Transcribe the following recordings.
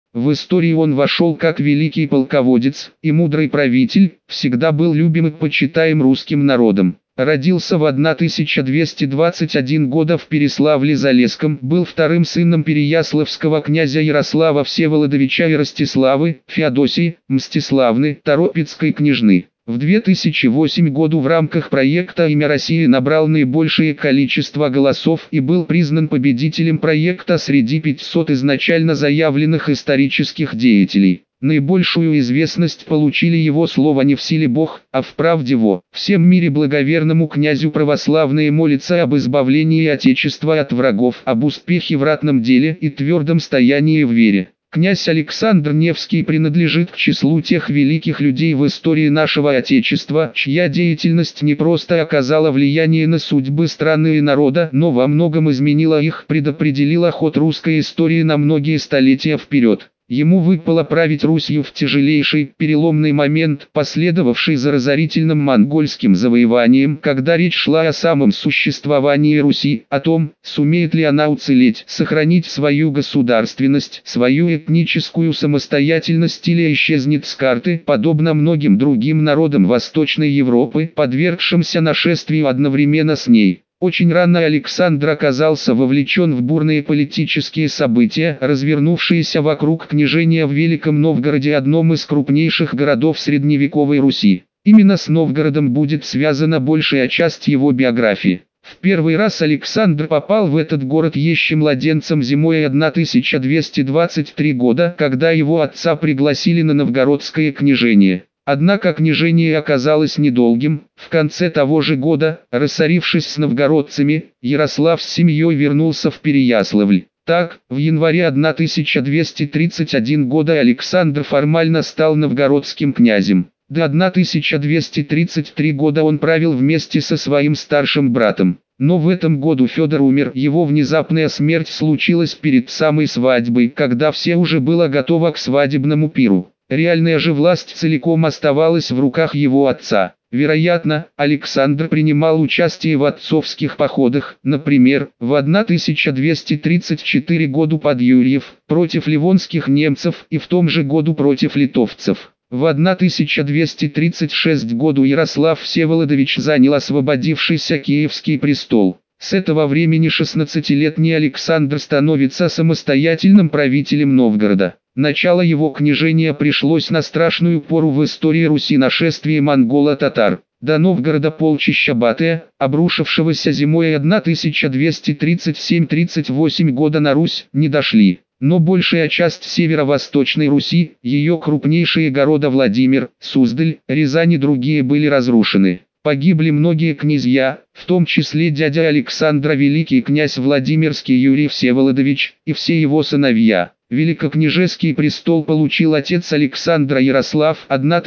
В историю он вошел как великий полководец и мудрый правитель, всегда был любим и почитаем русским народом. Родился в 1221 года в Переславле-Залесском, был вторым сыном переяславского князя Ярослава Всеволодовича и Ростиславы, Феодосии, Мстиславны, Торопецкой княжны. В 2008 году в рамках проекта «Имя России» набрал наибольшее количество голосов и был признан победителем проекта среди 500 изначально заявленных исторических деятелей. Наибольшую известность получили его слова «не в силе Бог, а в правде во». Всем мире благоверному князю православные молятся об избавлении Отечества от врагов, об успехе в ратном деле и твердом стоянии в вере. Князь Александр Невский принадлежит к числу тех великих людей в истории нашего Отечества, чья деятельность не просто оказала влияние на судьбы страны и народа, но во многом изменила их, предопределила ход русской истории на многие столетия вперед. Ему выпало править Русью в тяжелейший, переломный момент, последовавший за разорительным монгольским завоеванием, когда речь шла о самом существовании Руси, о том, сумеет ли она уцелеть, сохранить свою государственность, свою этническую самостоятельность или исчезнет с карты, подобно многим другим народам Восточной Европы, подвергшимся нашествию одновременно с ней. Очень рано Александр оказался вовлечен в бурные политические события, развернувшиеся вокруг княжения в Великом Новгороде, одном из крупнейших городов средневековой Руси. Именно с Новгородом будет связана большая часть его биографии. В первый раз Александр попал в этот город еще младенцем зимой 1223 года, когда его отца пригласили на новгородское княжение. Однако княжение оказалось недолгим. В конце того же года, рассорившись с новгородцами, Ярослав с семьей вернулся в Переяславль. Так, в январе 1231 года Александр формально стал новгородским князем. До 1233 года он правил вместе со своим старшим братом. Но в этом году Федор умер, его внезапная смерть случилась перед самой свадьбой, когда все уже было готово к свадебному пиру. Реальная же власть целиком оставалась в руках его отца. Вероятно, Александр принимал участие в отцовских походах, например, в 1234 году под Юрьев, против ливонских немцев и в том же году против литовцев. В 1236 году Ярослав Всеволодович занял освободившийся Киевский престол. С этого времени 16-летний Александр становится самостоятельным правителем Новгорода. Начало его княжения пришлось на страшную пору в истории Руси, нашествие монголо-татар. До Новгорода полчища Батыя, обрушившегося зимой 1237-38 года на Русь, не дошли. Но большая часть северо-восточной Руси, ее крупнейшие города Владимир, Суздаль, Рязань и другие были разрушены. Погибли многие князья, в том числе дядя Александра великий князь Владимирский Юрий Всеволодович и все его сыновья. Великокняжеский престол получил отец Александра Ярослав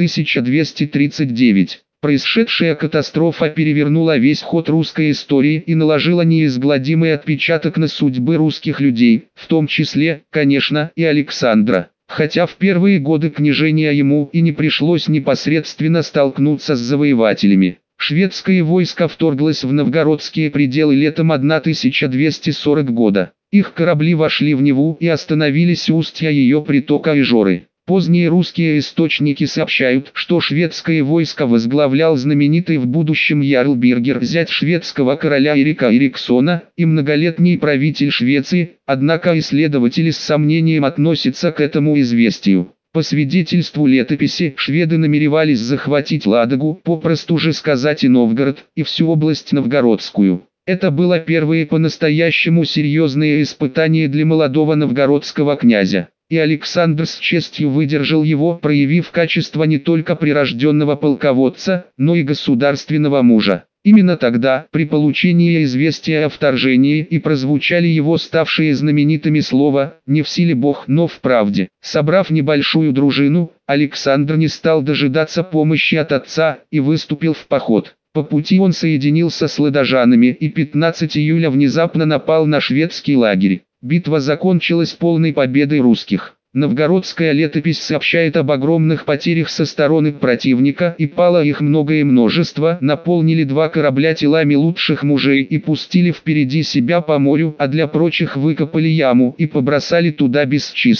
1239. Происшедшая катастрофа перевернула весь ход русской истории и наложила неизгладимый отпечаток на судьбы русских людей, в том числе, конечно, и Александра. Хотя в первые годы княжения ему и не пришлось непосредственно столкнуться с завоевателями. Шведское войско вторглось в новгородские пределы летом 1240 года. Их корабли вошли в Неву и остановились у устья ее притока Ижоры. Поздние русские источники сообщают, что шведское войско возглавлял знаменитый в будущем ярл Биргер, зять шведского короля Эрика Эриксона и многолетний правитель Швеции, однако исследователи с сомнением относятся к этому известию. По свидетельству летописи, шведы намеревались захватить Ладогу, попросту же сказать и Новгород, и всю область новгородскую. Это было первое по-настоящему серьезное испытание для молодого новгородского князя. И Александр с честью выдержал его, проявив качество не только прирожденного полководца, но и государственного мужа. Именно тогда, при получении известия о вторжении, и прозвучали его ставшие знаменитыми слова «не в силе Бог, но в правде». Собрав небольшую дружину, Александр не стал дожидаться помощи от отца и выступил в поход. По пути он соединился с ладожанами и 15 июля внезапно напал на шведский лагерь. Битва закончилась полной победой русских. Новгородская летопись сообщает об огромных потерях со стороны противника, и пало их многое множество, наполнили 2 корабля телами лучших мужей и пустили впереди себя по морю, а для прочих выкопали яму и побросали туда без числа.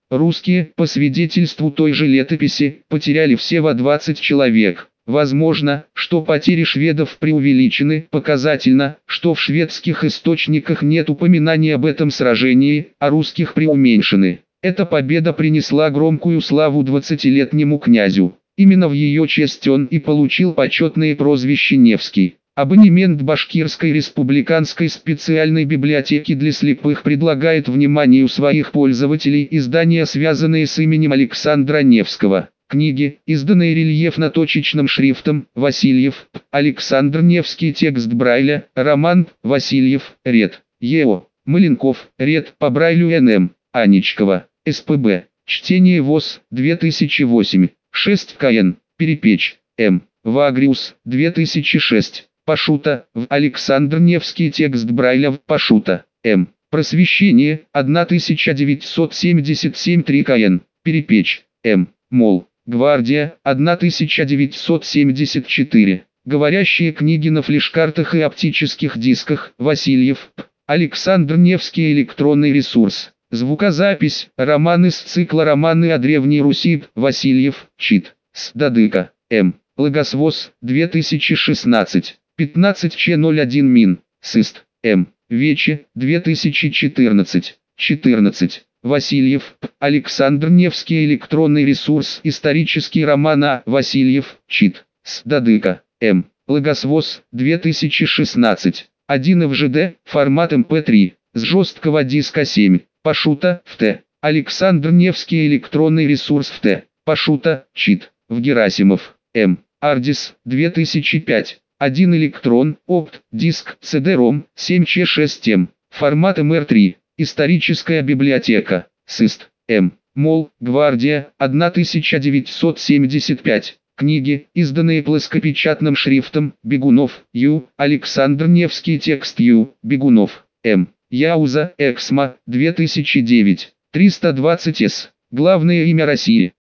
Русские, по свидетельству той же летописи, потеряли всего 20 человек. Возможно, что потери шведов преувеличены, показательно, что в шведских источниках нет упоминания об этом сражении, а русских преуменьшены. Эта победа принесла громкую славу 20-летнему князю. Именно в ее честь он и получил почетное прозвище Невский. Абонемент Башкирской республиканской специальной библиотеки для слепых предлагает вниманию своих пользователей издания, связанные с именем Александра Невского. Книги, изданные рельефно-точечным шрифтом, Васильев, Александр Невский, текст Брайля, роман, Васильев, ред, Е.О. Маленков, ред, по Брайлю Н.М. Аничкова, СПБ, чтение ВОЗ, 2008, 6 КН, Перепечь, М. Вагриус, 2006. Пашута, в Александр Невский, текст Брайля, в Пашута, М. Просвещение, 1977, 3 КН, Перепечь, М. Мол, Гвардия, 1974. Говорящие книги на флеш-картах и оптических дисках, Васильев, Александр Невский, электронный ресурс. Звукозапись, роман из цикла «Романы о Древней Руси», Васильев, чит, С. Дадыка, М. Логосвоз, 2016. 15Ч01 Мин, Сыст, М. Вече, 2014. 14. Васильев, Александр Невский, электронный ресурс, исторический роман А. Васильев, чит, С. Дадыка, М. Логосвоз, 2016. 1 ФЖД, формат МП3, с жесткого диска 7. Пашута, ФТ. Александр Невский, электронный ресурс ФТ. Пашута, чит, в Герасимов, М. Ардис, 2005. 1 электрон, опт, диск, CD-ROM, 7Ч6М. Формат МР3. Историческая библиотека. СИСТ, М. Мол, Гвардия, 1975. Книги, изданные плоскопечатным шрифтом, Бегунов, Ю. Александр Невский, текст Ю. Бегунов, М. Яуза, Эксмо, 2009. 320С. Главное имя России.